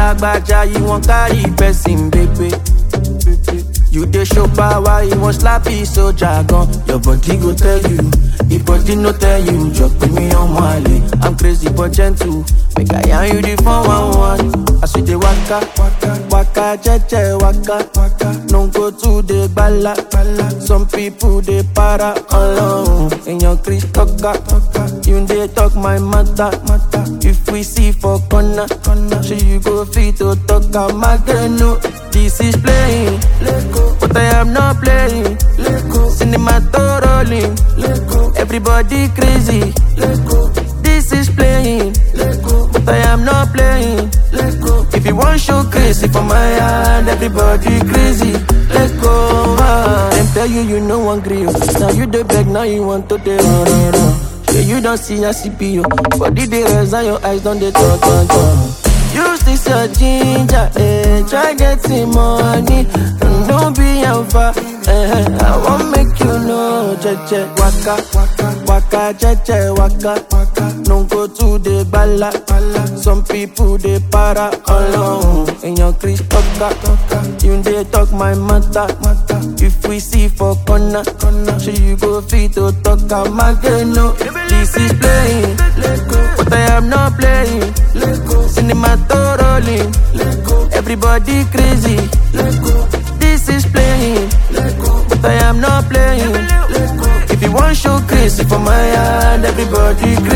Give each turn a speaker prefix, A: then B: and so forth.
A: Lagbaja, you won't carry person, baby. You dey show power, you want slappy so jargon. Your body go tell you, the body no tell you. Just put me on Mali, I'm crazy but gentle. Make I yarn you the 411. I see the waka, waka, jeje, waka. No go to the bala. Some people they para alone. In your Chris talker, you they talk my matter. If we see for corner, so you go fit to talk a magano. This is playing, but I am not playing. Cinema to rolling, everybody crazy. This is playing, but I am not playing. If you want show crazy for my hand, everybody crazy. Let go. Them tell you you no one grill. Now you the beg, now you want to the run. Yeah, you don't see a CPU, but the res and your eyes don't they talk. Use this your ginger, try getting money. Don't be alpha, I won't make you know. Jeje, waka, jeje, waka. No go to the bala. Some people they para alone. In your Chris talker, you they talk my matter. If we see for corner, so you go fit to talk a magano. This is playing, but I am not playing. Cinema to rolling, everybody crazy. This is playing, but I am not playing. If you want show crazy for my hand, everybody crazy.